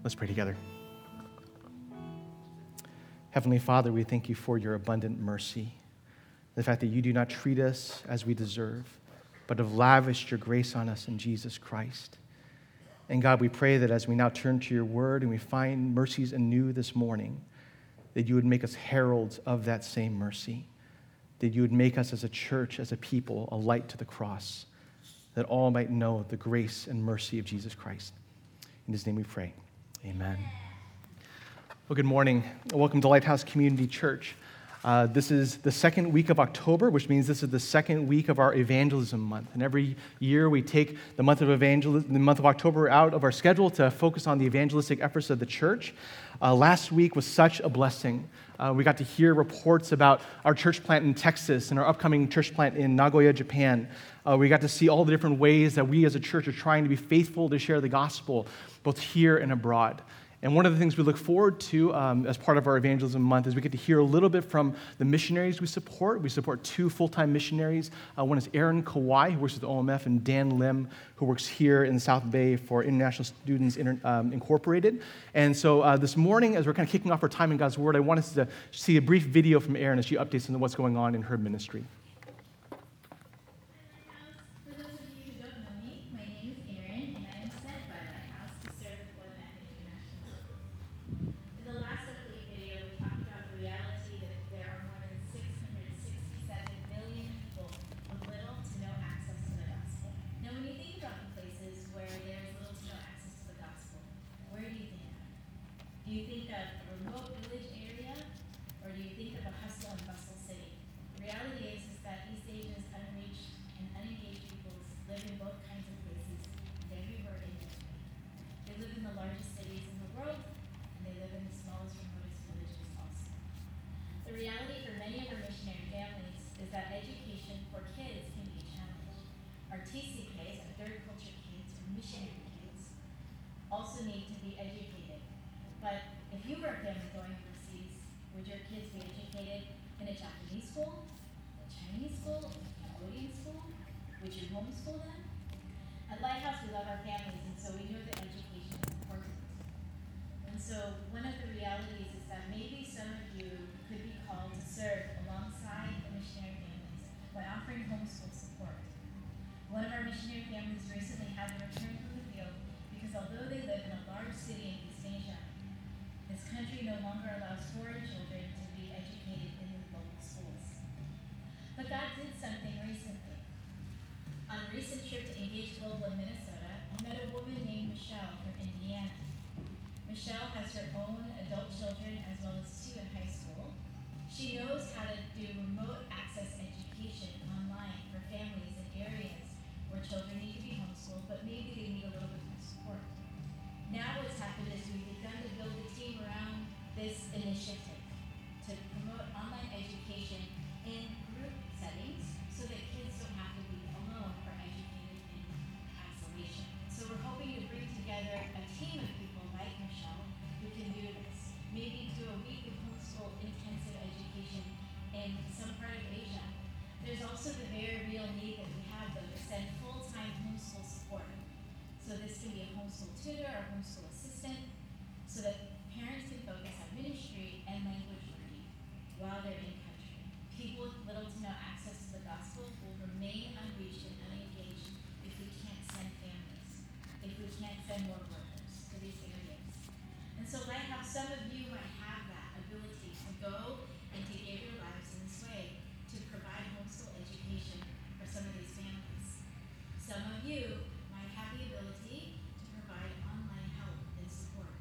Let's pray together. Heavenly Father, we thank you for your abundant mercy, the fact that you do not treat us as we deserve, but have lavished your grace on us in Jesus Christ. And God, we pray that as we now turn to your word and we find mercies anew this morning, that you would make us heralds of that same mercy, that you would make us as a church, as a people, a light to the cross, that all might know the grace and mercy of Jesus Christ. In his name we pray. Amen. Well, good morning. Welcome to Lighthouse Community Church. This is the second week of October, which means this is the second week of our evangelism month. And every year we take the month of October out of our schedule to focus on the evangelistic efforts of the church. Last week was such a blessing. We got to hear reports about our church plant in Texas and our upcoming church plant in Nagoya, Japan. We got to see all the different ways that we as a church are trying to be faithful to share the gospel, both here and abroad. And one of the things we look forward to as part of our evangelism month is we get to hear a little bit from the missionaries we support. We support 2 full-time missionaries. One is Aaron Kawai, who works with OMF, and Dan Lim, who works here in the South Bay for International Students Incorporated. And so this morning, as we're kind of kicking off our time in God's Word, I want us to see a brief video from Aaron as she updates on what's going on in her ministry. Do you think of a remote village area, or do you think of a hustle and bustle city? The reality is that East Asia's unreached and unengaged peoples live in both kinds of places, and everywhere in between. They live in the largest cities in the world, and they live in the smallest, remotest villages also. The reality for many of our missionary families is that education for kids can be a challenge. Our TCKs, our third culture kids, or missionary kids, also need to be educated. But if you were a family going overseas, would your kids be educated in a Japanese school, a Chinese school, a Cambodian school? Would you homeschool them? At Lighthouse, we love our families, and so we know that education is important. And so one of the realities is that maybe some of you could be called to serve alongside the missionary families by offering homeschool support. One of our missionary families recently had to return from the field because although they live in a large city in East Asia, this country no longer allows foreign children to be educated in the local schools. But God did something recently. On a recent trip to Engage Global in Minnesota, I met a woman named Michelle from Indiana. Michelle has her own adult children as well as 2 in high school. She knows how to do remote access education online for families in areas where children need to be homeschooled, but maybe they need a little bit more support. Now what's happened is we've begun to build a team around this initiative to promote online education in group settings so that kids don't have to be alone or educated in isolation. So we're hoping to bring together a team of people like Michelle who can do this. Maybe do a week of homeschool intensive education in some part of Asia. There's also the very real need that we have though to send full-time homeschool support. So this can be a homeschool tutor or homeschool assistant so that parents can focus on ministry and language learning while they're in country. People with little to no access to the gospel will remain unreached and unengaged if we can't send families, if we can't send more workers to these areas. And so Lighthouse, some of you might have that ability to go and to give your lives in this way to provide homeschool education for some of these families. Some of you might have the ability to provide online help and support.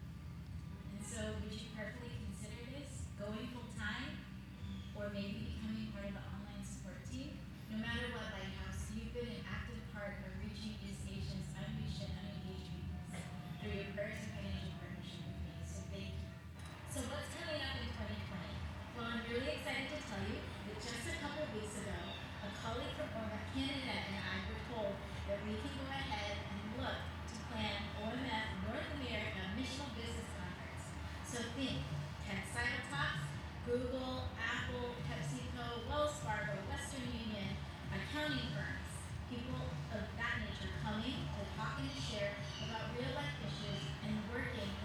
And so would you prayerfully consider this, going full-time, or maybe becoming part of the online support team? No matter what, Lighthouse, you've been an active part of reaching East Asians unreached and unengaged peoples through your prayers and financial partnership with me, so thank you. So what's coming up in 2020? Well, I'm really excited to tell you that just a couple of weeks ago, a colleague from OMF Canada and I were told that we can go ahead and look to plan OMF North America Missional Business Conference. So think Textile Talks, Google, Apple, PepsiCo, Wells Fargo, Western Union, accounting firms, people of that nature coming to talk and to share about real life issues and working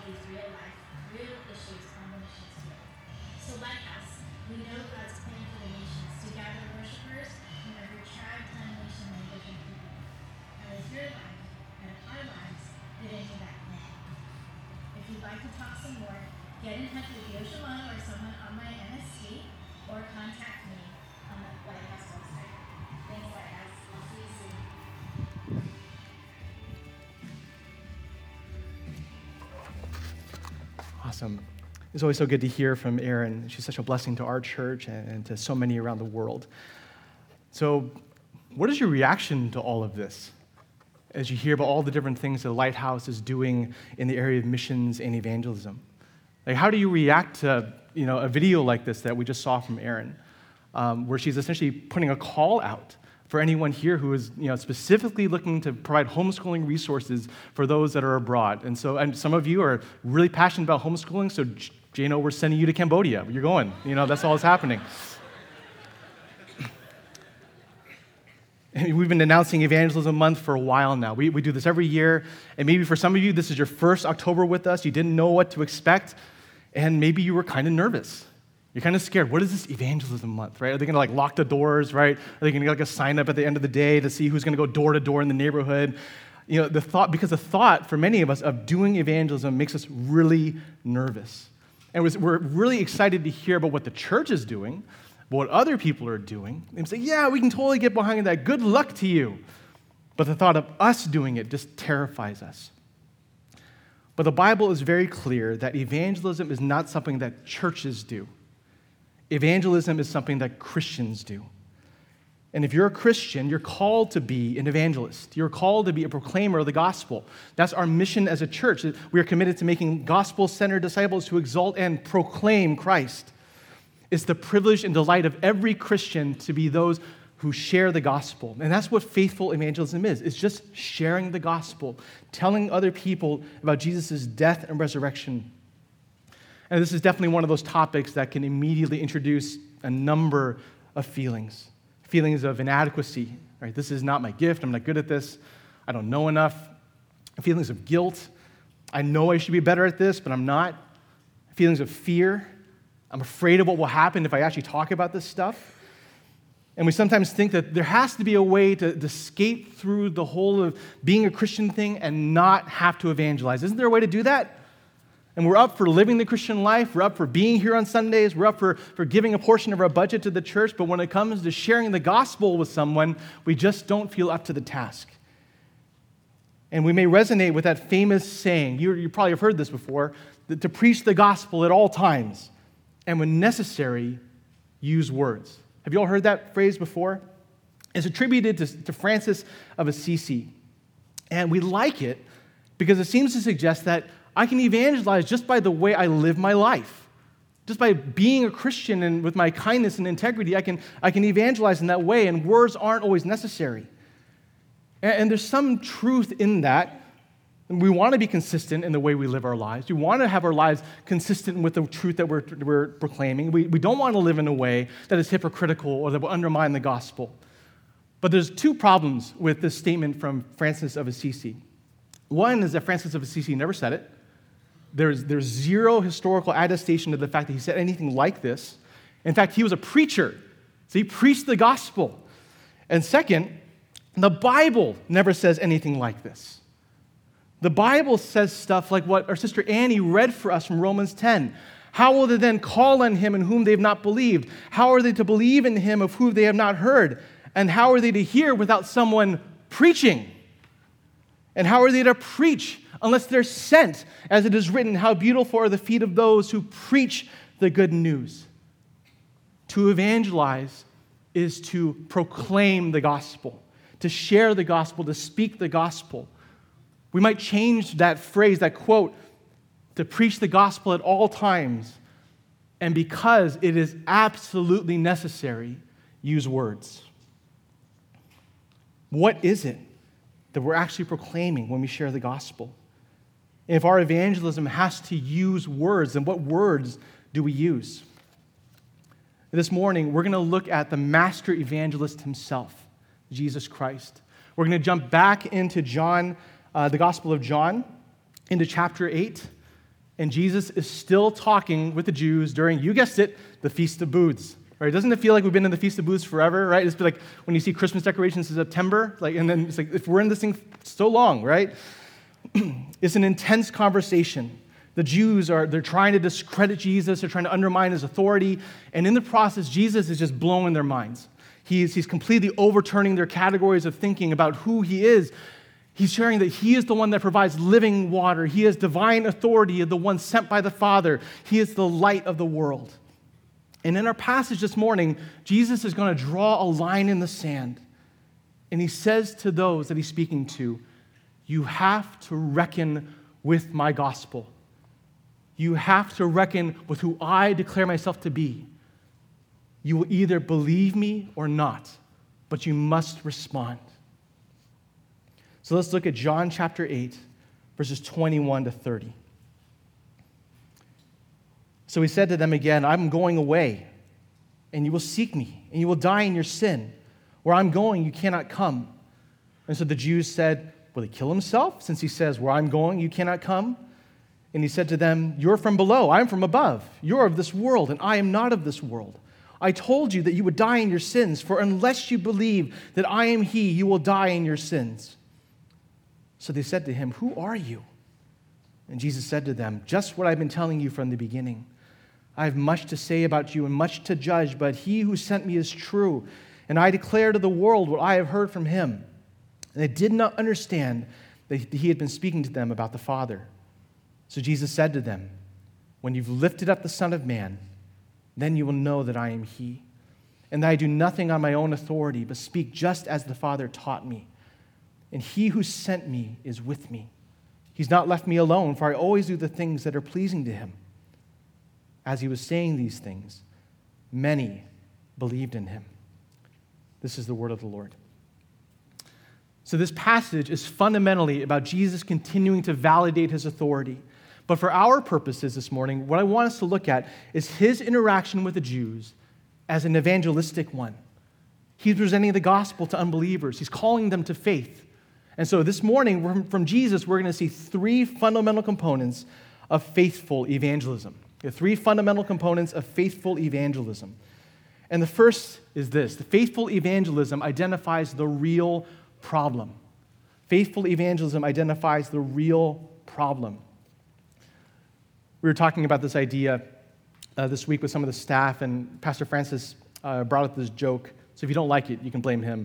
these real issues on the missions field. So Lighthouse, we know God's plan for the nations to gather worshipers from every tribe, tongue, nation, language, and people. How does your life and our lives fit into that plan? If you'd like to talk some more, get in touch with Yo Shalom or someone on my MSC, or contact me on the Lighthouse website. Thanks, Lighthouse. I'll see you soon. Awesome. It's always so good to hear from Erin. She's such a blessing to our church and to so many around the world. So, what is your reaction to all of this as you hear about all the different things that Lighthouse is doing in the area of missions and evangelism? Like, how do you react to a video like this that we just saw from Erin, where she's essentially putting a call out for anyone here who is specifically looking to provide homeschooling resources for those that are abroad? And some of you are really passionate about homeschooling, so Jano, we're sending you to Cambodia. You're going. That's all that's happening. And we've been announcing Evangelism Month for a while now. We do this every year, and maybe for some of you, this is your first October with us. You didn't know what to expect, and maybe you were kind of nervous. You're kind of scared. What is this Evangelism Month, right? Are they going to lock the doors, right? Are they going to get a sign up at the end of the day to see who's going to go door to door in the neighborhood? The thought for many of us of doing evangelism makes us really nervous. And we're really excited to hear about what the church is doing, what other people are doing, and say, yeah, we can totally get behind that. Good luck to you. But the thought of us doing it just terrifies us. But the Bible is very clear that evangelism is not something that churches do. Evangelism is something that Christians do. And if you're a Christian, you're called to be an evangelist. You're called to be a proclaimer of the gospel. That's our mission as a church. We are committed to making gospel-centered disciples who exalt and proclaim Christ. It's the privilege and delight of every Christian to be those who share the gospel. And that's what faithful evangelism is. It's just sharing the gospel, telling other people about Jesus' death and resurrection. And this is definitely one of those topics that can immediately introduce a number of feelings. Feelings of inadequacy, right? This is not my gift. I'm not good at this. I don't know enough. Feelings of guilt. I know I should be better at this, but I'm not. Feelings of fear. I'm afraid of what will happen if I actually talk about this stuff. And we sometimes think that there has to be a way to skate through the whole of being a Christian thing and not have to evangelize. Isn't there a way to do that? And we're up for living the Christian life. We're up for being here on Sundays. We're up for giving a portion of our budget to the church. But when it comes to sharing the gospel with someone, we just don't feel up to the task. And we may resonate with that famous saying, you probably have heard this before, that to preach the gospel at all times, and when necessary, use words. Have you all heard that phrase before? It's attributed to Francis of Assisi. And we like it because it seems to suggest that I can evangelize just by the way I live my life. Just by being a Christian and with my kindness and integrity, I can evangelize in that way, and words aren't always necessary. And there's some truth in that. We want to be consistent in the way we live our lives. We want to have our lives consistent with the truth that we're proclaiming. We don't want to live in a way that is hypocritical or that will undermine the gospel. But there's two problems with this statement from Francis of Assisi. One is that Francis of Assisi never said it. There's zero historical attestation to the fact that he said anything like this. In fact, he was a preacher, so he preached the gospel. And second, the Bible never says anything like this. The Bible says stuff like what our sister Annie read for us from Romans 10. How will they then call on him in whom they have not believed? How are they to believe in him of whom they have not heard? And how are they to hear without someone preaching? And how are they to preach unless they're sent? As it is written, how beautiful are the feet of those who preach the good news. To evangelize is to proclaim the gospel, to share the gospel, to speak the gospel. We might change that phrase, that quote, to preach the gospel at all times, and because it is absolutely necessary, use words. What is it that we're actually proclaiming when we share the gospel? If our evangelism has to use words, then what words do we use? This morning, we're going to look at the master evangelist himself, Jesus Christ. We're going to jump back into John, the Gospel of John, into chapter 8. And Jesus is still talking with the Jews during, you guessed it, the Feast of Booths. Right? Doesn't it feel like we've been in the Feast of Booths forever, right? It's like when you see Christmas decorations in September, and then it's like, if we're in this thing so long, right? It's an intense conversation. The Jews they're trying to discredit Jesus, they're trying to undermine his authority, and in the process, Jesus is just blowing their minds. He's completely overturning their categories of thinking about who he is. He's sharing that he is the one that provides living water. He has divine authority, the one sent by the Father. He is the light of the world. And in our passage this morning, Jesus is going to draw a line in the sand. And he says to those that he's speaking to, you have to reckon with my gospel. You have to reckon with who I declare myself to be. You will either believe me or not, but you must respond. So let's look at John chapter 8, verses 21 to 30. So he said to them again, I'm going away, and you will seek me, and you will die in your sin. Where I'm going, you cannot come. And so the Jews said, will he kill himself, since he says, where I'm going, you cannot come? And he said to them, you're from below, I'm from above. You're of this world, and I am not of this world. I told you that you would die in your sins, for unless you believe that I am he, you will die in your sins. So they said to him, who are you? And Jesus said to them, just what I've been telling you from the beginning. I have much to say about you and much to judge, but he who sent me is true, and I declare to the world what I have heard from him. And they did not understand that he had been speaking to them about the Father. So Jesus said to them, when you've lifted up the Son of Man, then you will know that I am he, and that I do nothing on my own authority, but speak just as the Father taught me. And he who sent me is with me. He's not left me alone, for I always do the things that are pleasing to him. As he was saying these things, many believed in him. This is the word of the Lord. So this passage is fundamentally about Jesus continuing to validate his authority. But for our purposes this morning, what I want us to look at is his interaction with the Jews as an evangelistic one. He's presenting the gospel to unbelievers. He's calling them to faith. And so this morning, from Jesus, we're going to see three fundamental components of faithful evangelism. The three fundamental components of faithful evangelism. And the first is this. The faithful evangelism identifies the real problem. Faithful evangelism identifies the real problem. We were talking about this idea this week with some of the staff, and Pastor Francis brought up this joke. So if you don't like it, you can blame him.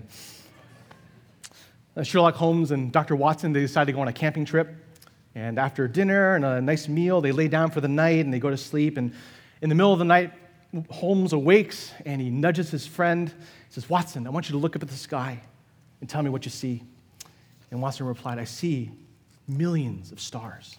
Sherlock Holmes and Dr. Watson, they decided to go on a camping trip. And after dinner and a nice meal, they lay down for the night and they go to sleep. And in the middle of the night, Holmes awakes and he nudges his friend. He says, Watson, I want you to look up at the sky and tell me what you see. And Watson replied, I see millions of stars.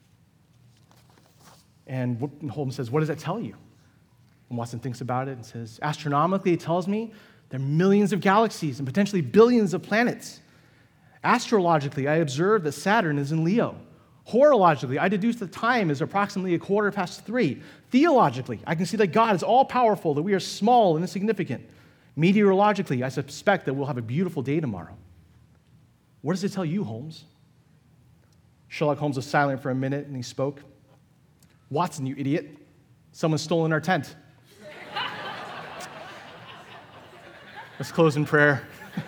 And Holmes says, what does that tell you? And Watson thinks about it and says, astronomically, it tells me there are millions of galaxies and potentially billions of planets. Astrologically, I observe that Saturn is in Leo. Horologically, I deduce the time is approximately 3:15. Theologically, I can see that God is all-powerful, that we are small and insignificant. Meteorologically, I suspect that we'll have a beautiful day tomorrow. What does it tell you, Holmes? Sherlock Holmes was silent for a minute, and he spoke. Watson, you idiot. Someone's stolen our tent. Let's close in prayer.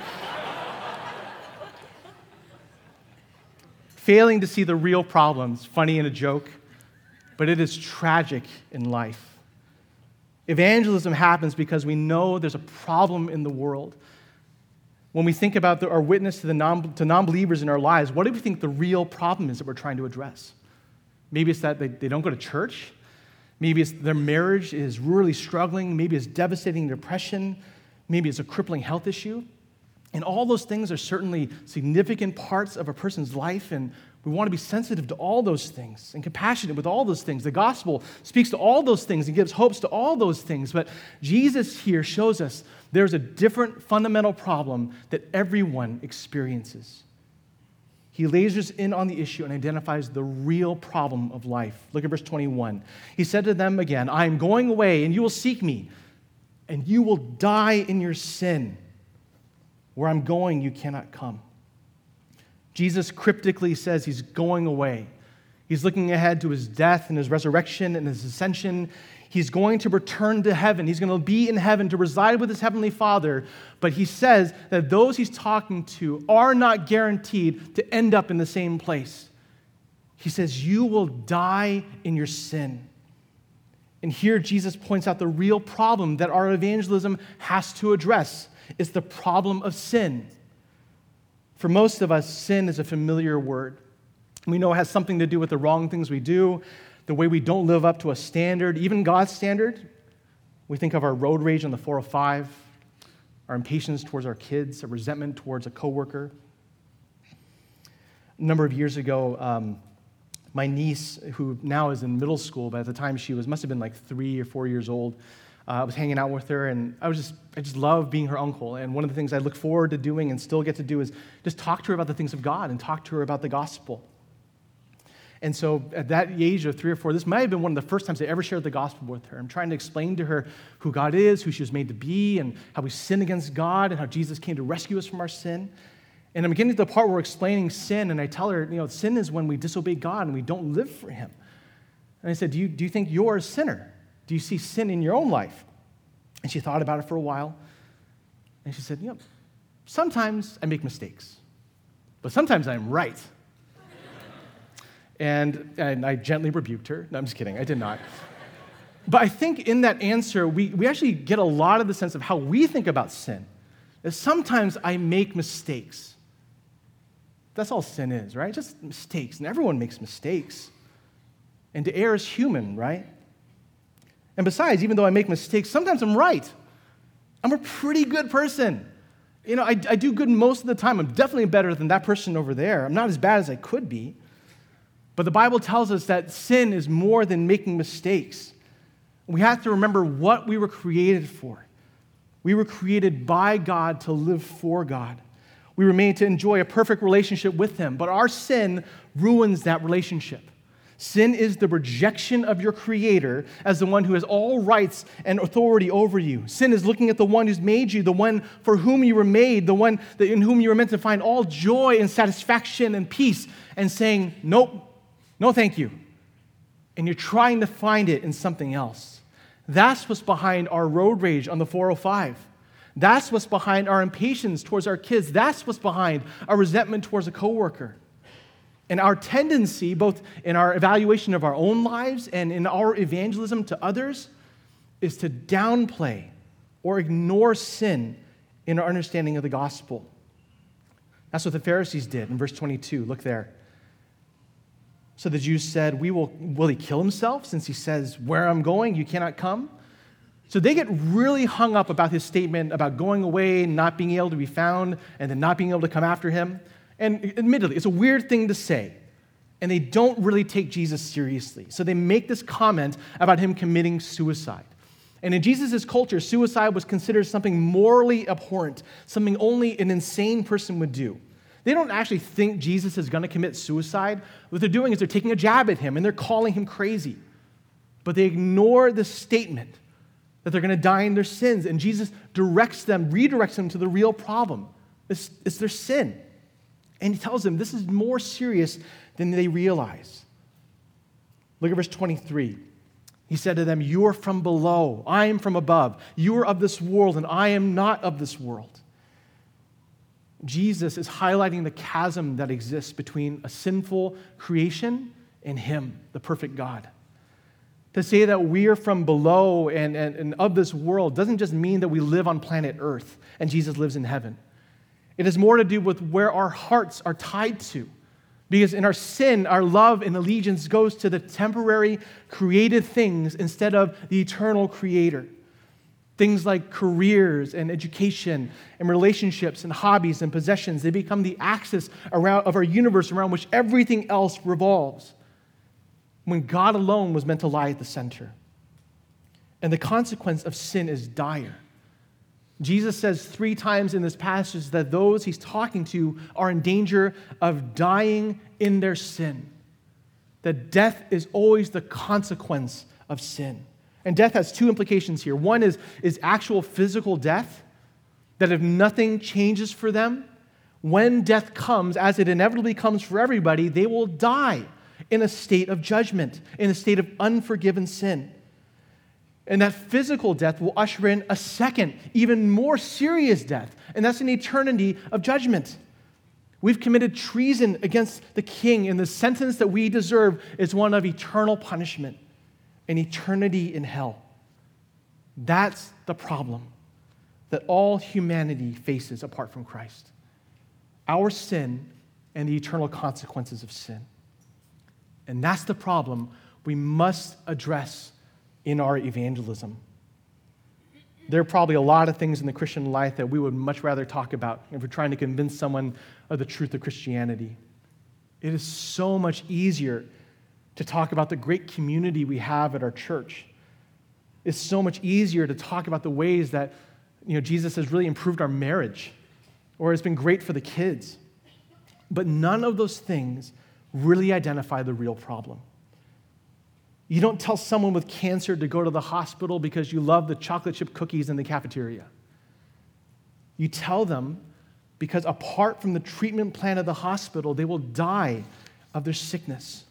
Failing to see the real problems, funny in a joke, but it is tragic in life. Evangelism happens because we know there's a problem in the world. When we think about our witness to non-believers in our lives, what do we think the real problem is that we're trying to address? Maybe it's that they don't go to church. Maybe it's their marriage is really struggling. Maybe it's devastating depression. Maybe it's a crippling health issue. And all those things are certainly significant parts of a person's life, and we want to be sensitive to all those things and compassionate with all those things. The gospel speaks to all those things and gives hopes to all those things. But Jesus here shows us there's a different fundamental problem that everyone experiences. He lasers in on the issue and identifies the real problem of life. Look at verse 21. He said to them again, I am going away, and you will seek me, and you will die in your sin. Where I'm going, you cannot come. Jesus cryptically says he's going away. He's looking ahead to his death and his resurrection and his ascension. He's going to return to heaven. He's going to be in heaven to reside with his heavenly Father. But he says that those he's talking to are not guaranteed to end up in the same place. He says, you will die in your sin. And here Jesus points out the real problem that our evangelism has to address. It's the problem of sin. For most of us, sin is a familiar word. We know it has something to do with the wrong things we do, the way we don't live up to a standard, even God's standard. We think of our road rage on the 405, our impatience towards our kids, a resentment towards a coworker. A number of years ago, my niece, who now is in middle school, but at the time she must have been like 3 or 4 years old, I was hanging out with her, and I just love being her uncle. And one of the things I look forward to doing and still get to do is just talk to her about the things of God and talk to her about the gospel. And so at that age of 3 or 4, this might have been one of the first times I ever shared the gospel with her. I'm trying to explain to her who God is, who she was made to be, and how we sin against God, and how Jesus came to rescue us from our sin. And I'm getting to the part where we're explaining sin, and I tell her, sin is when we disobey God and we don't live for him. And I said, do you think you're a sinner? Do you see sin in your own life? And she thought about it for a while, and she said, sometimes I make mistakes, but sometimes I'm right. And I gently rebuked her. No, I'm just kidding. I did not. But I think in that answer, we actually get a lot of the sense of how we think about sin. That sometimes I make mistakes. That's all sin is, right? Just mistakes. And everyone makes mistakes. And to err is human, right? And besides, even though I make mistakes, sometimes I'm right. I'm a pretty good person. I do good most of the time. I'm definitely better than that person over there. I'm not as bad as I could be. But the Bible tells us that sin is more than making mistakes. We have to remember what we were created for. We were created by God to live for God. We were made to enjoy a perfect relationship with him, but our sin ruins that relationship. Sin is the rejection of your Creator as the one who has all rights and authority over you. Sin is looking at the one who's made you, the one for whom you were made, the one in whom you were meant to find all joy and satisfaction and peace, and saying, nope, no thank you. And you're trying to find it in something else. That's what's behind our road rage on the 405. That's what's behind our impatience towards our kids. That's what's behind our resentment towards a coworker. And our tendency, both in our evaluation of our own lives and in our evangelism to others, is to downplay or ignore sin in our understanding of the gospel. That's what the Pharisees did in verse 22. Look there. So the Jews said, will he kill himself since he says, where I'm going, you cannot come? So they get really hung up about his statement about going away, not being able to be found, and then not being able to come after him. And admittedly, it's a weird thing to say. And they don't really take Jesus seriously. So they make this comment about him committing suicide. And in Jesus' culture, suicide was considered something morally abhorrent, something only an insane person would do. They don't actually think Jesus is going to commit suicide. What they're doing is they're taking a jab at him and they're calling him crazy. But they ignore the statement that they're going to die in their sins. And Jesus redirects them to the real problem. It's their sin. And he tells them this is more serious than they realize. Look at verse 23. He said to them, you are from below, I am from above. You are of this world, and I am not of this world. Jesus is highlighting the chasm that exists between a sinful creation and him, the perfect God. To say that we are from below and of this world doesn't just mean that we live on planet Earth and Jesus lives in heaven. It has more to do with where our hearts are tied to. Because in our sin, our love and allegiance goes to the temporary created things instead of the eternal Creator. Things like careers and education and relationships and hobbies and possessions, they become the axis of our universe around which everything else revolves, when God alone was meant to lie at the center. And the consequence of sin is dire. Jesus says 3 times in this passage that those he's talking to are in danger of dying in their sin. That death is always the consequence of sin. And death has 2 implications here. One is actual physical death, that if nothing changes for them, when death comes, as it inevitably comes for everybody, they will die in a state of judgment, in a state of unforgiven sin. And that physical death will usher in a second, even more serious death, and that's an eternity of judgment. We've committed treason against the king, and the sentence that we deserve is one of eternal punishment, an eternity in hell. That's the problem that all humanity faces apart from Christ. Our sin and the eternal consequences of sin. And that's the problem we must address in our evangelism. There are probably a lot of things in the Christian life that we would much rather talk about if we're trying to convince someone of the truth of Christianity. It is so much easier to talk about the great community we have at our church. It's so much easier to talk about the ways that Jesus has really improved our marriage, or it's been great for the kids. But none of those things really identify the real problem. You don't tell someone with cancer to go to the hospital because you love the chocolate chip cookies in the cafeteria. You tell them because apart from the treatment plan of the hospital, they will die of their sickness.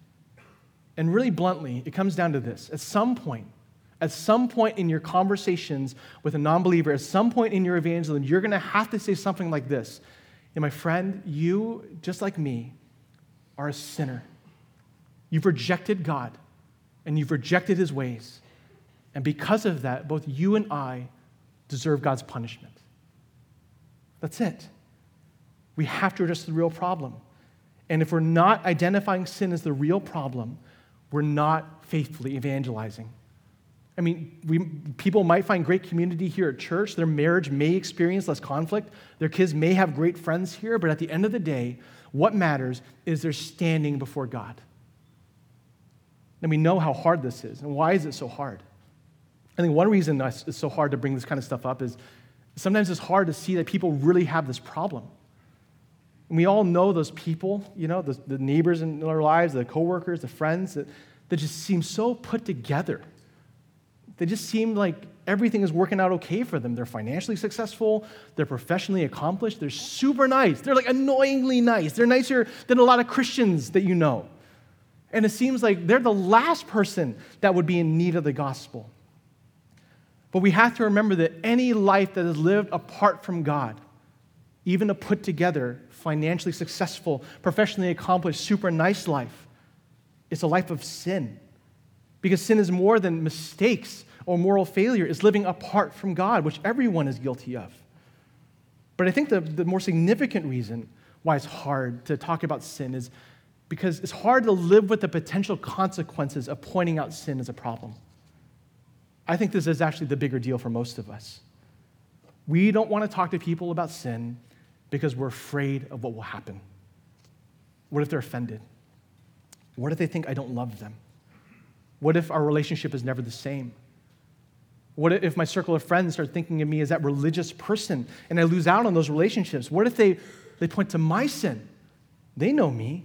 And really bluntly, it comes down to this. At some point in your conversations with a non-believer, at some point in your evangelism, you're going to have to say something like this. My friend, you, just like me, are a sinner. You've rejected God, and you've rejected his ways. And because of that, both you and I deserve God's punishment. That's it. We have to address the real problem. And if we're not identifying sin as the real problem, we're not faithfully evangelizing. People might find great community here at church. Their marriage may experience less conflict. Their kids may have great friends here. But at the end of the day, what matters is they're standing before God. And we know how hard this is. And why is it so hard? I think one reason it's so hard to bring this kind of stuff up is sometimes it's hard to see that people really have this problem. And we all know those people, the neighbors in our lives, the coworkers, the friends that just seem so put together. They just seem like everything is working out okay for them. They're financially successful. They're professionally accomplished. They're super nice. They're annoyingly nice. They're nicer than a lot of Christians that you know. And it seems like they're the last person that would be in need of the gospel. But we have to remember that any life that is lived apart from God, even a put together, financially successful, professionally accomplished, super nice life, it's a life of sin. Because sin is more than mistakes or moral failure. It's living apart from God, which everyone is guilty of. But I think the more significant reason why it's hard to talk about sin is because it's hard to live with the potential consequences of pointing out sin as a problem. I think this is actually the bigger deal for most of us. We don't want to talk to people about sin because we're afraid of what will happen. What if they're offended? What if they think I don't love them? What if our relationship is never the same? What if my circle of friends start thinking of me as that religious person and I lose out on those relationships? What if they point to my sin? They know me.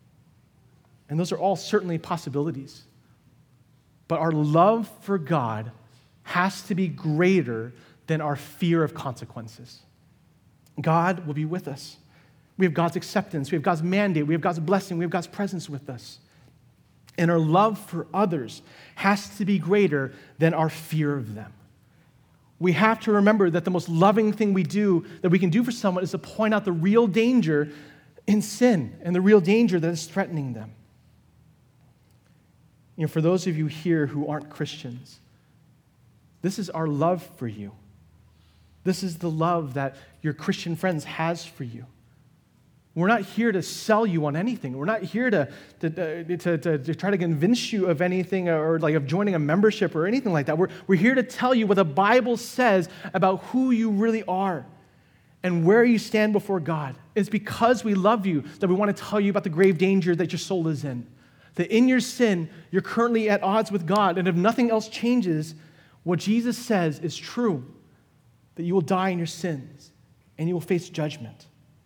And those are all certainly possibilities. But our love for God has to be greater than our fear of consequences. God will be with us. We have God's acceptance. We have God's mandate. We have God's blessing. We have God's presence with us. And our love for others has to be greater than our fear of them. We have to remember that the most loving thing that we can do for someone is to point out the real danger in sin and the real danger that is threatening them. For those of you here who aren't Christians, this is our love for you. This is the love that your Christian friends has for you. We're not here to sell you on anything. We're not here to try to convince you of anything or of joining a membership or anything like that. We're here to tell you what the Bible says about who you really are and where you stand before God. It's because we love you that we want to tell you about the grave danger that your soul is in. That in your sin, you're currently at odds with God, and if nothing else changes, what Jesus says is true, that you will die in your sins and you will face judgment.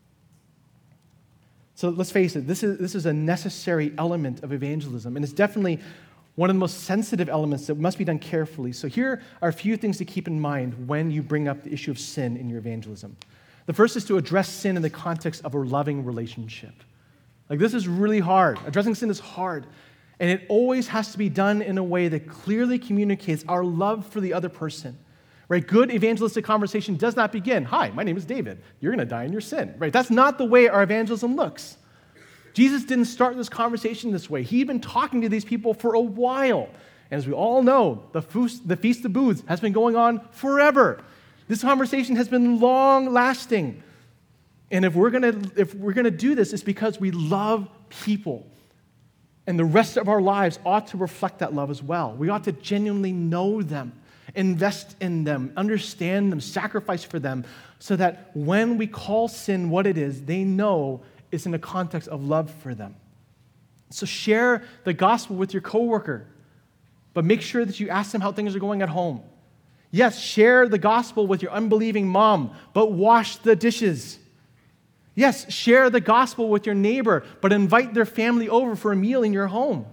So let's face it, this is a necessary element of evangelism, and it's definitely one of the most sensitive elements that must be done carefully. So here are a few things to keep in mind when you bring up the issue of sin in your evangelism. The first is to address sin in the context of a loving relationship. Like, this is really hard. Addressing sin is hard. And it always has to be done in a way that clearly communicates our love for the other person. Right? Good evangelistic conversation does not begin, "Hi, my name is David. You're going to die in your sin." Right? That's not the way our evangelism looks. Jesus didn't start this conversation this way. He'd been talking to these people for a while. And as we all know, the Feast of Booths has been going on forever. This conversation has been long-lasting. And if we're gonna do this, it's because we love people. And the rest of our lives ought to reflect that love as well. We ought to genuinely know them, invest in them, understand them, sacrifice for them, so that when we call sin what it is, they know it's in the context of love for them. So share the gospel with your coworker, but make sure that you ask them how things are going at home. Yes, share the gospel with your unbelieving mom, but wash the dishes. Yes, share the gospel with your neighbor, but invite their family over for a meal in your home.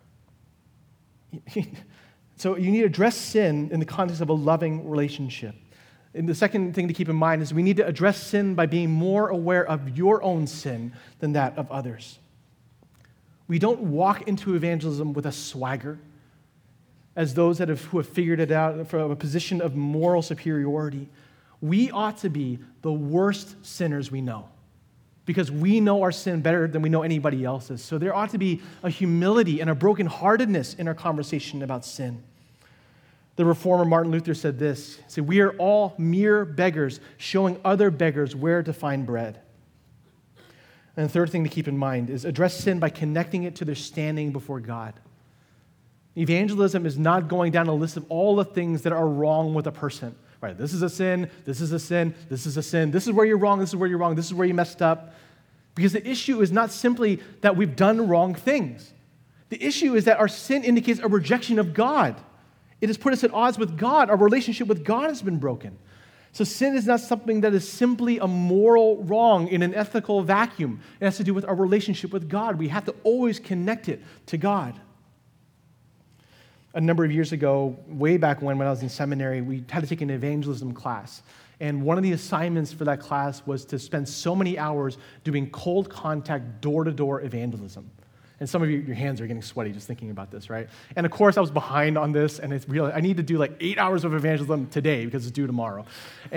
So you need to address sin in the context of a loving relationship. And the second thing to keep in mind is we need to address sin by being more aware of your own sin than that of others. We don't walk into evangelism with a swagger, as those who have figured it out from a position of moral superiority. We ought to be the worst sinners we know, because we know our sin better than we know anybody else's. So there ought to be a humility and a brokenheartedness in our conversation about sin. The reformer Martin Luther said this. He said, "We are all mere beggars, showing other beggars where to find bread." And the third thing to keep in mind is address sin by connecting it to their standing before God. Evangelism is not going down a list of all the things that are wrong with a person. Right, this is a sin, this is a sin, this is a sin, this is where you're wrong, this is where you're wrong, this is where you messed up. Because the issue is not simply that we've done wrong things. The issue is that our sin indicates a rejection of God. It has put us at odds with God. Our relationship with God has been broken. So sin is not something that is simply a moral wrong in an ethical vacuum. It has to do with our relationship with God. We have to always connect it to God. A number of years ago, way back when I was in seminary, we had to take an evangelism class. And one of the assignments for that class was to spend so many hours doing cold contact, door-to-door evangelism. And some of you, your hands are getting sweaty just thinking about this, right? And of course, I was behind on this, and it's really, I need to do like 8 hours of evangelism today because it's due tomorrow.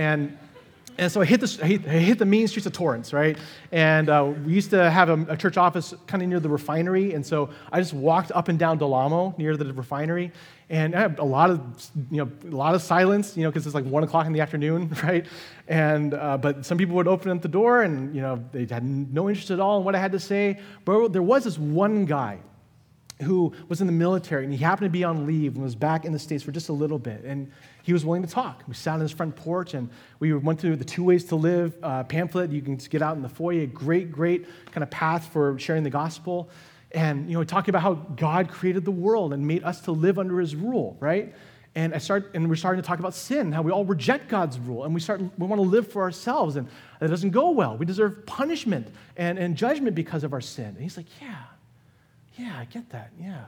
And so I hit the main streets of Torrance, right? And we used to have a church office kind of near the refinery, and so I just walked up and down Del Amo near the refinery, and I had a lot of silence, because it's like 1 o'clock in the afternoon, right? And but some people would open up the door, and they had no interest at all in what I had to say. But there was this one guy who was in the military, and he happened to be on leave and was back in the States for just a little bit, and he was willing to talk. We sat on his front porch, and we went through the 2 Ways to Live pamphlet. You can just get out in the foyer. Great kind of path for sharing the gospel. And, talking about how God created the world and made us to live under his rule, right? And we're starting to talk about sin, how we all reject God's rule, and we want to live for ourselves, and that doesn't go well. We deserve punishment and judgment because of our sin. And he's like, yeah, I get that, yeah.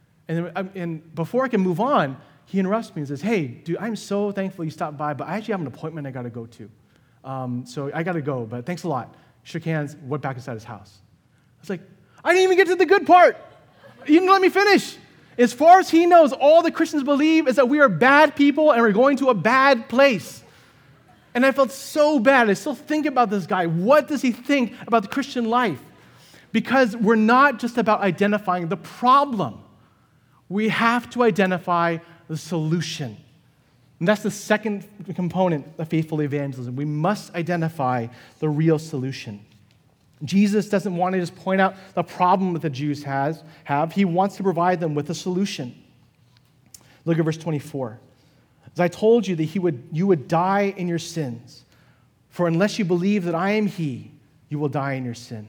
And before I can move on, he interrupts me and says, "Hey, dude, I'm so thankful you stopped by, but I actually have an appointment I got to go to. So I got to go, but thanks a lot." Shook hands, went back inside his house. I was like, I didn't even get to the good part. You didn't let me finish. As far as he knows, all the Christians believe is that we are bad people and we're going to a bad place. And I felt so bad. I still think about this guy. What does he think about the Christian life? Because we're not just about identifying the problem. We have to identify the solution. And that's the second component of faithful evangelism. We must identify the real solution. Jesus doesn't want to just point out the problem that the Jews have. He wants to provide them with a solution. Look at verse 24. As I told you that you would die in your sins, for unless you believe that I am he, you will die in your sins.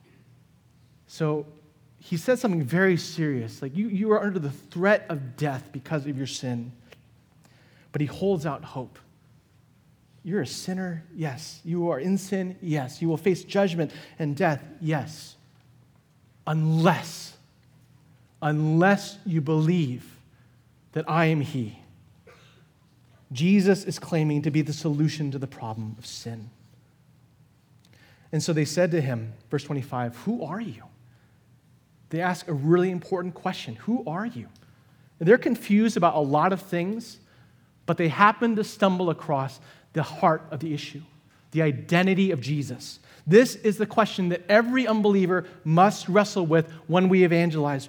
So he said something very serious, like you are under the threat of death because of your sin. But he holds out hope. You're a sinner? Yes. You are in sin? Yes. You will face judgment and death? Yes. Unless you believe that I am he. Jesus is claiming to be the solution to the problem of sin. And so they said to him, verse 25, "Who are you?" They ask a really important question. Who are you? And they're confused about a lot of things, but they happen to stumble across the heart of the issue, the identity of Jesus. This is the question that every unbeliever must wrestle with when we evangelize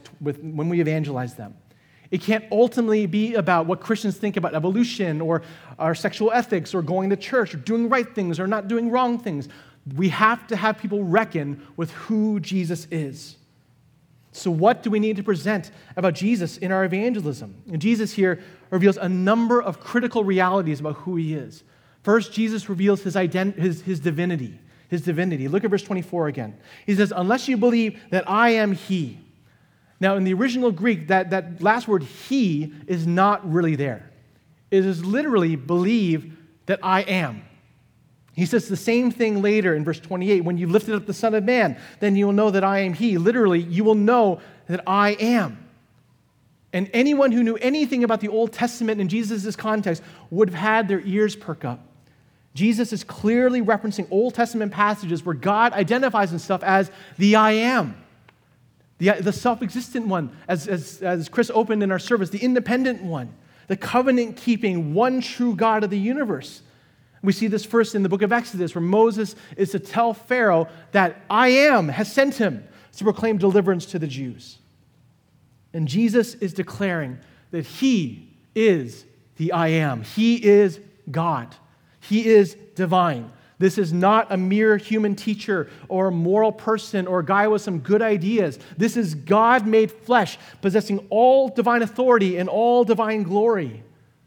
them. It can't ultimately be about what Christians think about evolution or our sexual ethics or going to church or doing right things or not doing wrong things. We have to have people reckon with who Jesus is. So what do we need to present about Jesus in our evangelism? And Jesus here reveals a number of critical realities about who he is. First, Jesus reveals his divinity. His divinity. Look at verse 24 again. He says, unless you believe that I am he. Now, in the original Greek, that last word he is not really there. It is literally believe that I am. He says the same thing later in verse 28. When you lifted up the Son of Man, then you will know that I am he. Literally, you will know that I am. And anyone who knew anything about the Old Testament in Jesus' context would have had their ears perk up. Jesus is clearly referencing Old Testament passages where God identifies himself as the I am, the self-existent one, as Chris opened in our service, the independent one, the covenant-keeping, one true God of the universe. We see this first in the book of Exodus, where Moses is to tell Pharaoh that I am has sent him to proclaim deliverance to the Jews. And Jesus is declaring that he is the I am. He is God. He is divine. This is not a mere human teacher or a moral person or a guy with some good ideas. This is God made flesh, possessing all divine authority and all divine glory.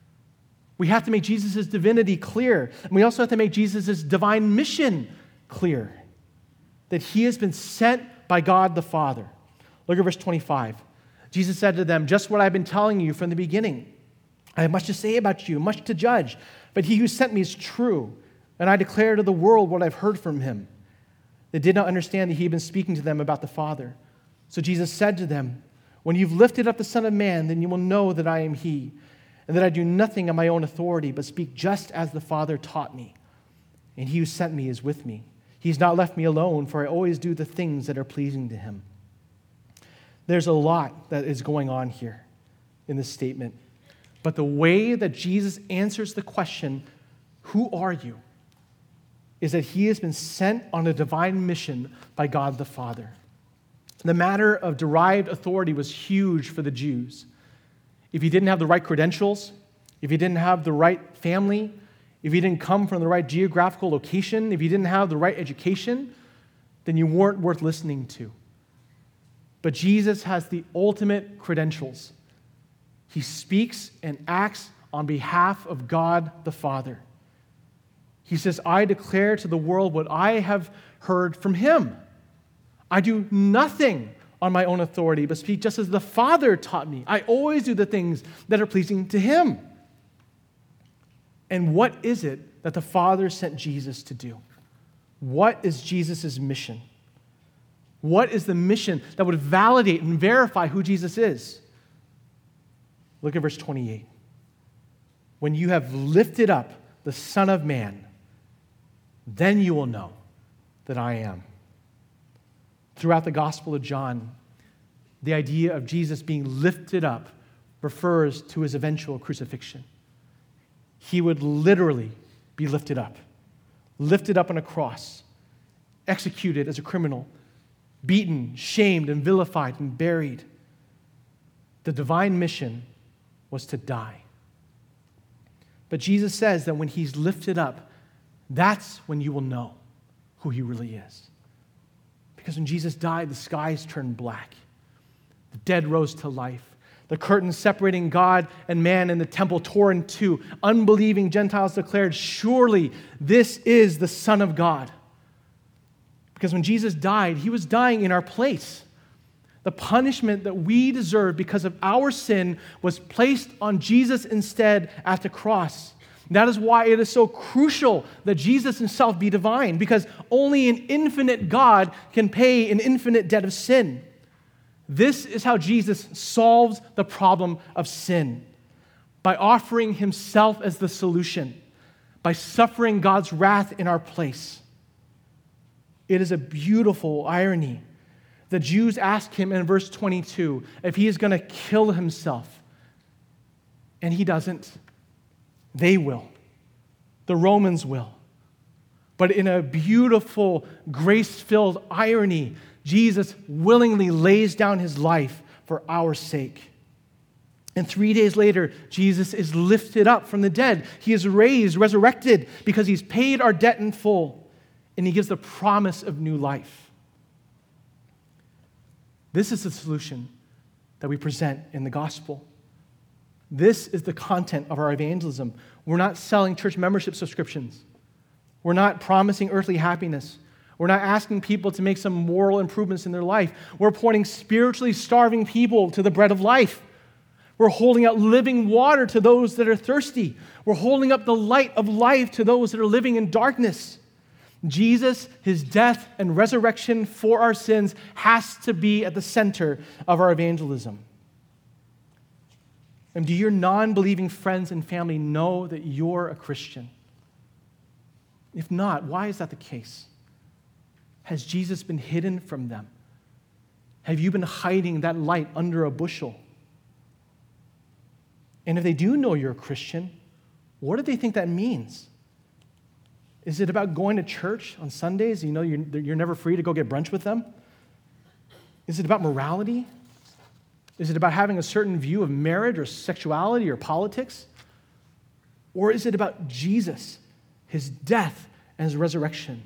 We have to make Jesus' divinity clear. And we also have to make Jesus' divine mission clear. That he has been sent by God the Father. Look at verse 25. Jesus said to them, just what I've been telling you from the beginning. I have much to say about you, much to judge. But he who sent me is true, and I declare to the world what I've heard from him. They did not understand that he had been speaking to them about the Father. So Jesus said to them, when you've lifted up the Son of Man, then you will know that I am he, and that I do nothing on my own authority, but speak just as the Father taught me. And he who sent me is with me. He's not left me alone, for I always do the things that are pleasing to him. There's a lot that is going on here in this statement. But the way that Jesus answers the question, who are you, is that he has been sent on a divine mission by God the Father. The matter of derived authority was huge for the Jews. If you didn't have the right credentials, if you didn't have the right family, if you didn't come from the right geographical location, if you didn't have the right education, then you weren't worth listening to. But Jesus has the ultimate credentials. He speaks and acts on behalf of God the Father. He says, I declare to the world what I have heard from him. I do nothing on my own authority, but speak just as the Father taught me. I always do the things that are pleasing to him. And what is it that the Father sent Jesus to do? What is Jesus' mission? What is the mission that would validate and verify who Jesus is? Look at verse 28. When you have lifted up the Son of Man, then you will know that I am. Throughout the Gospel of John, the idea of Jesus being lifted up refers to his eventual crucifixion. He would literally be lifted up on a cross, executed as a criminal, beaten, shamed, and vilified, and buried. The divine mission was to die. But Jesus says that when he's lifted up, that's when you will know who he really is. Because when Jesus died, the skies turned black. The dead rose to life. The curtain separating God and man in the temple tore in two. Unbelieving Gentiles declared, surely this is the Son of God. Because when Jesus died, he was dying in our place. The punishment that we deserve because of our sin was placed on Jesus instead at the cross. That is why it is so crucial that Jesus himself be divine, because only an infinite God can pay an infinite debt of sin. This is how Jesus solves the problem of sin, by offering himself as the solution, by suffering God's wrath in our place. It is a beautiful irony The Jews ask him in verse 22 if he is going to kill himself. And he doesn't. They will. The Romans will. But in a beautiful, grace-filled irony, Jesus willingly lays down his life for our sake. And 3 days later, Jesus is lifted up from the dead. He is raised, resurrected, because he's paid our debt in full. And he gives the promise of new life. This is the solution that we present in the gospel. This is the content of our evangelism. We're not selling church membership subscriptions. We're not promising earthly happiness. We're not asking people to make some moral improvements in their life. We're pointing spiritually starving people to the bread of life. We're holding out living water to those that are thirsty. We're holding up the light of life to those that are living in darkness. Jesus, his death and resurrection for our sins has to be at the center of our evangelism. And do your non-believing friends and family know that you're a Christian? If not, why is that the case? Has Jesus been hidden from them? Have you been hiding that light under a bushel? And if they do know you're a Christian, what do they think that means? Is it about going to church on Sundays? You know you're never free to go get brunch with them? Is it about morality? Is it about having a certain view of marriage or sexuality or politics? Or is it about Jesus, his death and his resurrection?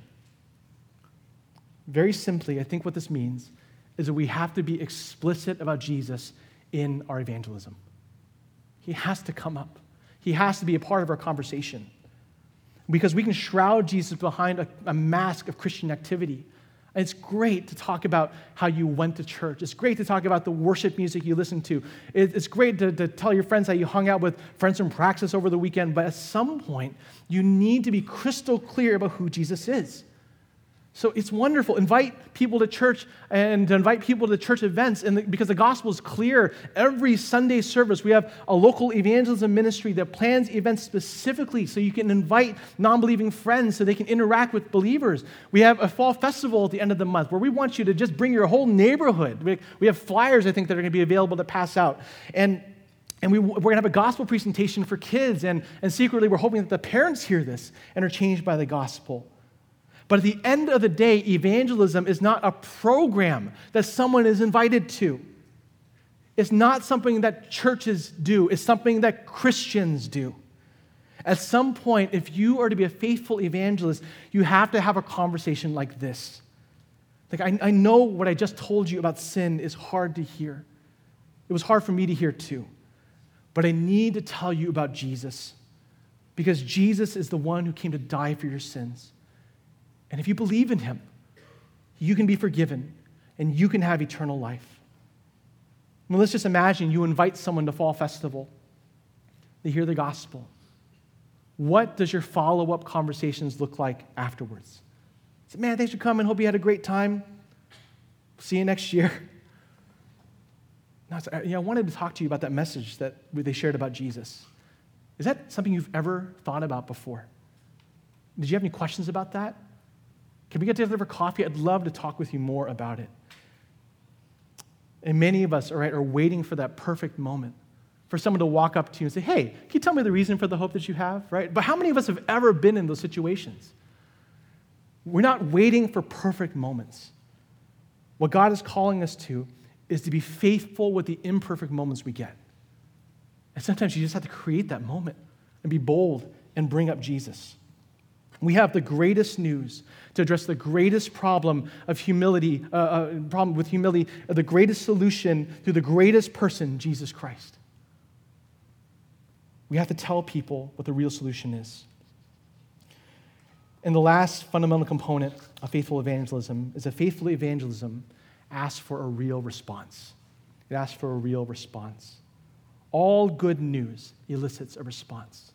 Very simply, I think what this means is that we have to be explicit about Jesus in our evangelism. He has to come up. He has to be a part of our conversation. Because we can shroud Jesus behind a mask of Christian activity. And it's great to talk about how you went to church. It's great to talk about the worship music you listened to. It's great to tell your friends how you hung out with friends from Praxis over the weekend. But at some point, you need to be crystal clear about who Jesus is. So it's wonderful. Invite people to church and invite people to church events. And because the gospel is clear, every Sunday service, we have a local evangelism ministry that plans events specifically so you can invite non-believing friends so they can interact with believers. We have a fall festival at the end of the month where we want you to just bring your whole neighborhood. We have flyers, I think, that are going to be available to pass out. And we're going to have a gospel presentation for kids. And secretly, we're hoping that the parents hear this and are changed by the gospel. But at the end of the day, evangelism is not a program that someone is invited to. It's not something that churches do. It's something that Christians do. At some point, if you are to be a faithful evangelist, you have to have a conversation like this. Like, I know what I just told you about sin is hard to hear. It was hard for me to hear too. But I need to tell you about Jesus, because Jesus is the one who came to die for your sins. And if you believe in him, you can be forgiven and you can have eternal life. I mean, let's just imagine you invite someone to Fall Festival. They hear the gospel. What does your follow-up conversations look like afterwards? Say, man, thanks for coming. Hope you had a great time. See you next year. No, I wanted to talk to you about that message that they shared about Jesus. Is that something you've ever thought about before? Did you have any questions about that? Can we get together for coffee? I'd love to talk with you more about it. And many of us are waiting for that perfect moment, for someone to walk up to you and say, hey, can you tell me the reason for the hope that you have, right? But how many of us have ever been in those situations? We're not waiting for perfect moments. What God is calling us to is to be faithful with the imperfect moments we get. And sometimes you just have to create that moment and be bold and bring up Jesus. We have the greatest news to address the greatest problem of humility, the greatest solution through the greatest person, Jesus Christ. We have to tell people what the real solution is. And the last fundamental component of faithful evangelism is that faithful evangelism asks for a real response. It asks for a real response. All good news elicits a response.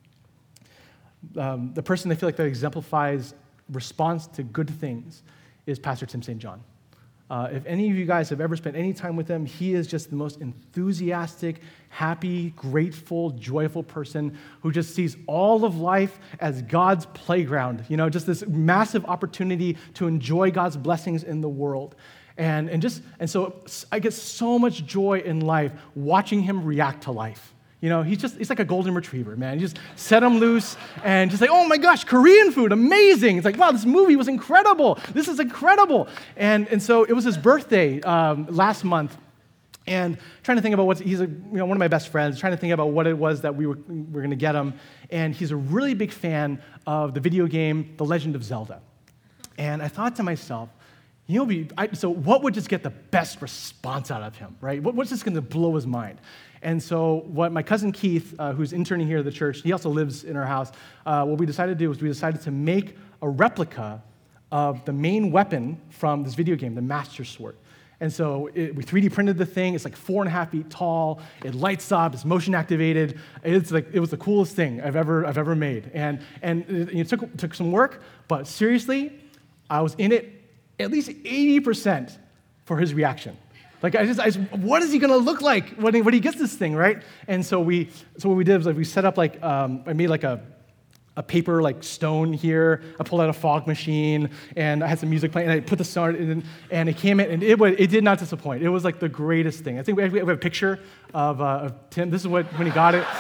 The person I feel like that exemplifies response to good things is Pastor Tim St. John. If any of you guys have ever spent any time with him, he is just the most enthusiastic, happy, grateful, joyful person who just sees all of life as God's playground, just this massive opportunity to enjoy God's blessings in the world. And so I get so much joy in life watching him react to life. He's like a golden retriever, man. You just set him loose and just like, oh my gosh, Korean food, amazing. It's like, wow, this movie was incredible. This is incredible. And so it was his birthday last month. And trying to think about he's one of my best friends, trying to think about what it was that we were going to get him. And he's a really big fan of the video game, The Legend of Zelda. And I thought to myself, so what would just get the best response out of him, right? What's just going to blow his mind? And so what my cousin Keith, who's interning here at the church, he also lives in our house, what we decided to do was we decided to make a replica of the main weapon from this video game, the Master Sword. And so we 3D printed the thing. It's like 4.5 feet tall. It lights up. It's motion activated. It was the coolest thing I've ever made. And it took some work, but seriously, I was in it at least 80% for his reaction. Like what is he gonna look like when he gets this thing, right? And so what we did was we set up I made like a paper like stone here. I pulled out a fog machine and I had some music playing and I put the sound in and it came in and it did not disappoint. It was like the greatest thing. I think we have a picture of Tim. This is when he got it.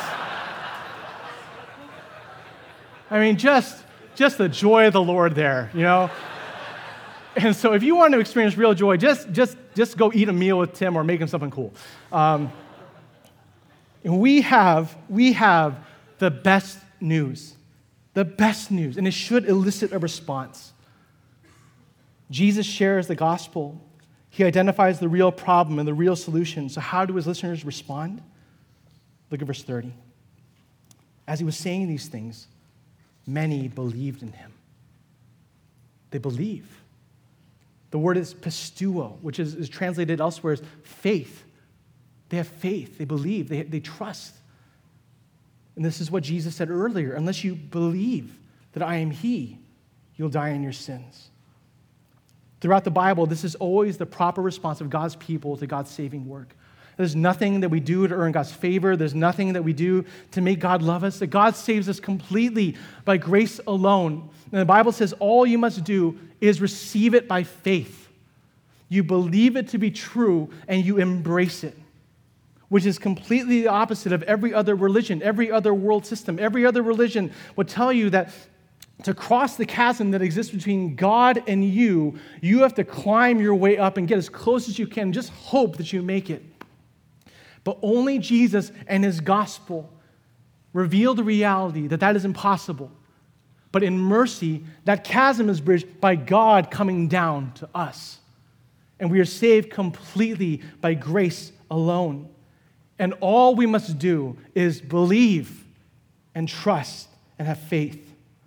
I mean, just the joy of the Lord there, And so if you want to experience real joy, just go eat a meal with Tim or make him something cool. And we have the best news, and it should elicit a response. Jesus shares the gospel. He identifies the real problem and the real solution. So how do his listeners respond? Look at verse 30. As he was saying these things, many believed in him. They believe. The word is pistuo, which is translated elsewhere as faith. They have faith. They believe. They trust. And this is what Jesus said earlier. Unless you believe that I am he, you'll die in your sins. Throughout the Bible, this is always the proper response of God's people to God's saving work. There's nothing that we do to earn God's favor. There's nothing that we do to make God love us. That God saves us completely by grace alone. And the Bible says all you must do is receive it by faith. You believe it to be true and you embrace it, which is completely the opposite of every other religion, every other world system. Every other religion would tell you that to cross the chasm that exists between God and you have to climb your way up and get as close as you can, just hope that you make it. But only Jesus and his gospel reveal the reality that is impossible. But in mercy, that chasm is bridged by God coming down to us. And we are saved completely by grace alone. And all we must do is believe and trust and have faith.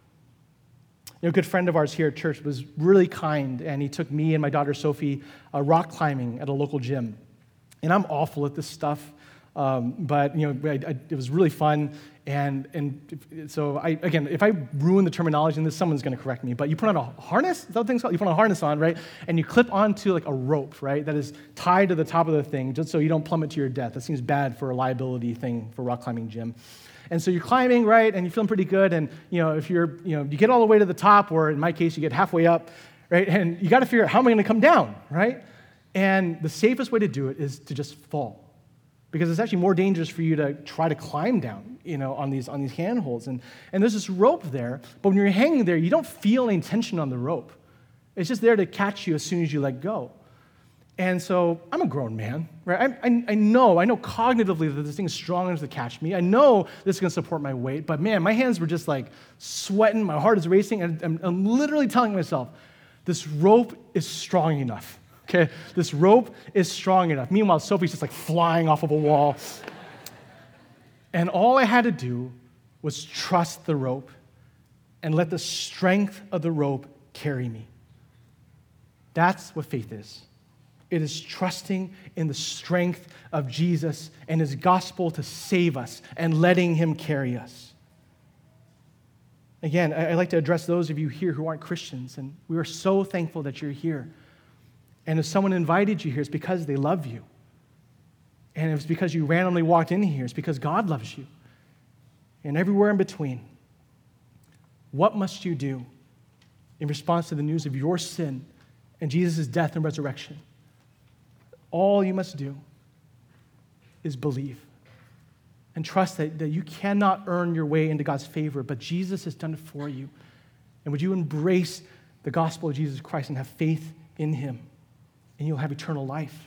A good friend of ours here at church was really kind, and he took me and my daughter Sophie rock climbing at a local gym. And I'm awful at this stuff, but it was really fun. And so if I ruin the terminology in this, someone's going to correct me. But you put on a harness. Is that what thing's called? You put on a harness on, right? And you clip onto like a rope, right? That is tied to the top of the thing, just so you don't plummet to your death. That seems bad for a liability thing for rock climbing gym. And so you're climbing, right? And you're feeling pretty good. And if you get all the way to the top, or in my case, you get halfway up, right? And you got to figure out how am I going to come down, right? And the safest way to do it is to just fall, because it's actually more dangerous for you to try to climb down, on these handholds. And there's this rope there, but when you're hanging there, you don't feel any tension on the rope. It's just there to catch you as soon as you let go. And so I'm a grown man, right? I know cognitively that this thing is strong enough to catch me. I know this is going to support my weight, but man, my hands were just like sweating. My heart is racing, and I'm literally telling myself, this rope is strong enough. Okay, this rope is strong enough. Meanwhile, Sophie's just like flying off of a wall. And all I had to do was trust the rope and let the strength of the rope carry me. That's what faith is. It is trusting in the strength of Jesus and his gospel to save us and letting him carry us. Again, I'd like to address those of you here who aren't Christians, and we are so thankful that you're here. And if someone invited you here, it's because they love you. And if it's because you randomly walked in here, it's because God loves you. And everywhere in between. What must you do in response to the news of your sin and Jesus' death and resurrection? All you must do is believe and trust that you cannot earn your way into God's favor, but Jesus has done it for you. And would you embrace the gospel of Jesus Christ and have faith in him, and you'll have eternal life.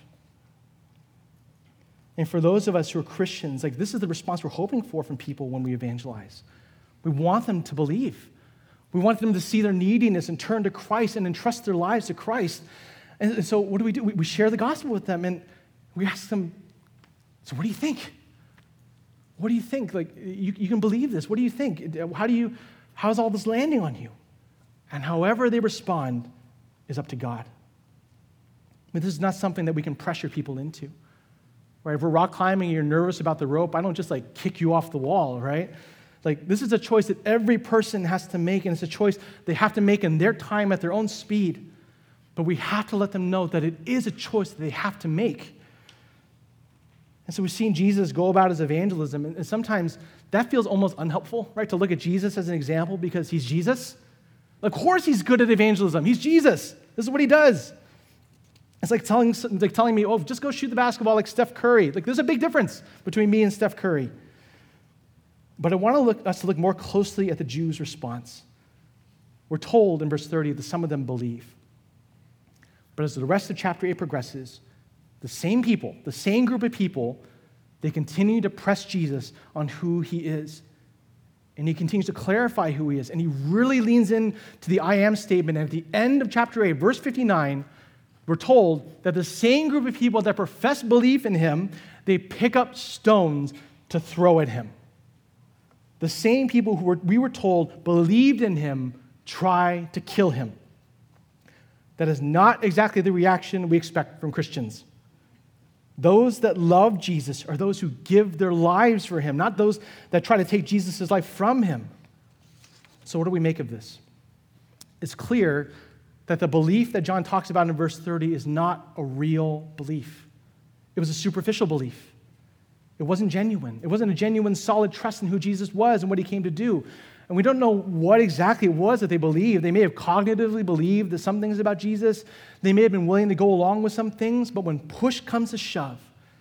And for those of us who are Christians, like this is the response we're hoping for from people when we evangelize. We want them to believe. We want them to see their neediness and turn to Christ and entrust their lives to Christ. And so what do? We share the gospel with them, and we ask them, so what do you think? What do you think? Like, you can believe this. What do you think? How's all this landing on you? And however they respond is up to God. But this is not something that we can pressure people into. Right? If we're rock climbing and you're nervous about the rope, I don't just like kick you off the wall, right? Like, this is a choice that every person has to make, and it's a choice they have to make in their time at their own speed. But we have to let them know that it is a choice that they have to make. And so we've seen Jesus go about his evangelism, and sometimes that feels almost unhelpful, right? To look at Jesus as an example because he's Jesus. Of course he's good at evangelism. He's Jesus. This is what he does. It's like telling me, oh, just go shoot the basketball like Steph Curry. Like, there's a big difference between me and Steph Curry. But I want us to look more closely at the Jews' response. We're told in verse 30 that some of them believe. But as the rest of chapter 8 progresses, the same people, the same group of people, they continue to press Jesus on who he is. And he continues to clarify who he is. And he really leans into the I am statement. And at the end of chapter 8, verse 59, we're told that the same group of people that profess belief in him, they pick up stones to throw at him. The same people we were told believed in him try to kill him. That is not exactly the reaction we expect from Christians. Those that love Jesus are those who give their lives for him, not those that try to take Jesus' life from him. So what do we make of this? It's clear that the belief that John talks about in verse 30 is not a real belief. It was a superficial belief. It wasn't genuine. It wasn't a genuine, solid trust in who Jesus was and what he came to do. And we don't know what exactly it was that they believed. They may have cognitively believed that some things about Jesus. They may have been willing to go along with some things, but when push comes to shove,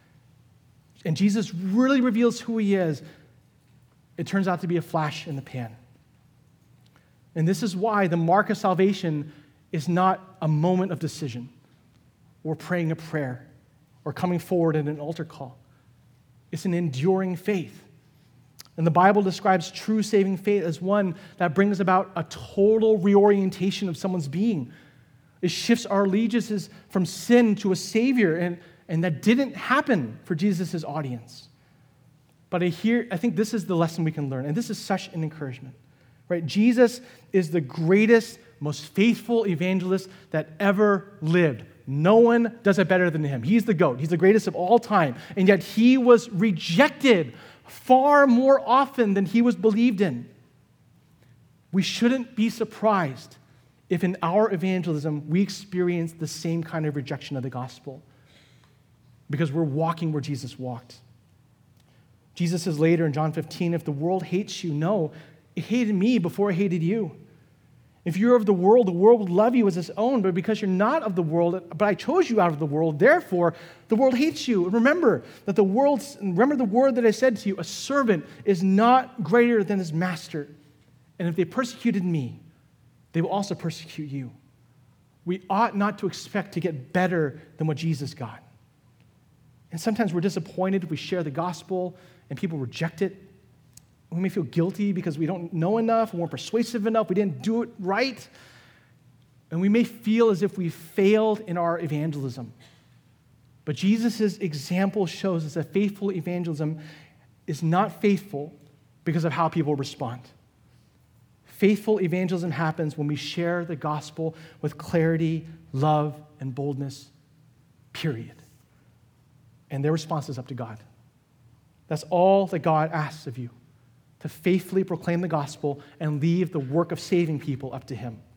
and Jesus really reveals who he is, it turns out to be a flash in the pan. And this is why the mark of salvation is not a moment of decision, or praying a prayer, or coming forward in an altar call. It's an enduring faith. And the Bible describes true saving faith as one that brings about a total reorientation of someone's being. It shifts our allegiances from sin to a Savior, and that didn't happen for Jesus' audience. But I think this is the lesson we can learn, and this is such an encouragement. Right? Jesus is the greatest, most faithful evangelist that ever lived. No one does it better than him. He's the GOAT. He's the greatest of all time. And yet he was rejected far more often than he was believed in. We shouldn't be surprised if in our evangelism we experience the same kind of rejection of the gospel, because we're walking where Jesus walked. Jesus says later in John 15, if the world hates you, no, it hated me before it hated you. If you're of the world would love you as its own, but because you're not of the world, but I chose you out of the world, therefore the world hates you. Remember the word that I said to you, a servant is not greater than his master. And if they persecuted me, they will also persecute you. We ought not to expect to get better than what Jesus got. And sometimes we're disappointed if we share the gospel and people reject it. We may feel guilty because we don't know enough, we weren't persuasive enough, we didn't do it right. And we may feel as if we failed in our evangelism. But Jesus' example shows us that faithful evangelism is not faithful because of how people respond. Faithful evangelism happens when we share the gospel with clarity, love, and boldness, period. And their response is up to God. That's all that God asks of you, to faithfully proclaim the gospel and leave the work of saving people up to him.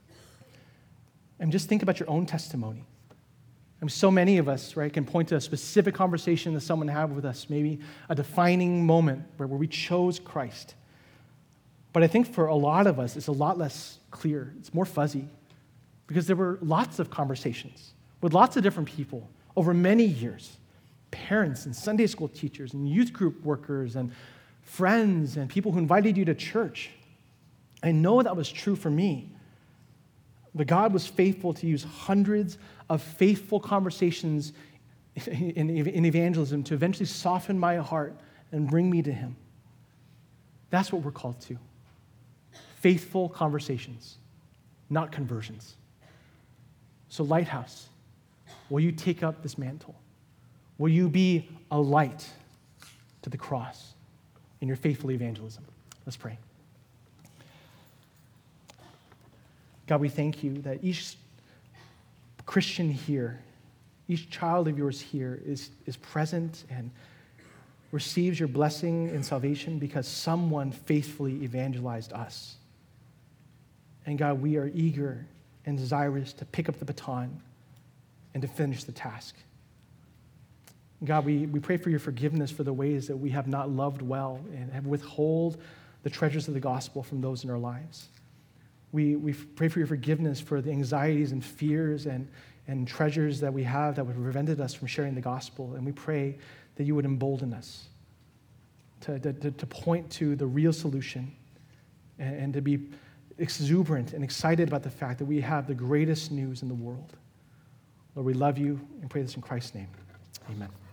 And just think about your own testimony. So many of us, right, can point to a specific conversation that someone had with us, maybe a defining moment where we chose Christ. But I think for a lot of us, it's a lot less clear. It's more fuzzy because there were lots of conversations with lots of different people over many years, parents and Sunday school teachers and youth group workers and friends and people who invited you to church. I know that was true for me. But God was faithful to use hundreds of faithful conversations in evangelism to eventually soften my heart and bring me to him. That's what we're called to. Faithful conversations, not conversions. So Lighthouse, will you take up this mantle? Will you be a light to the cross in your faithful evangelism? Let's pray. God, we thank you that each Christian here, each child of yours here is present and receives your blessing in salvation because someone faithfully evangelized us. And God, we are eager and desirous to pick up the baton and to finish the task. God, we pray for your forgiveness for the ways that we have not loved well and have withhold the treasures of the gospel from those in our lives. We pray for your forgiveness for the anxieties and fears and treasures that we have that would have prevented us from sharing the gospel. And we pray that you would embolden us to point to the real solution and to be exuberant and excited about the fact that we have the greatest news in the world. Lord, we love you and pray this in Christ's name. Amen.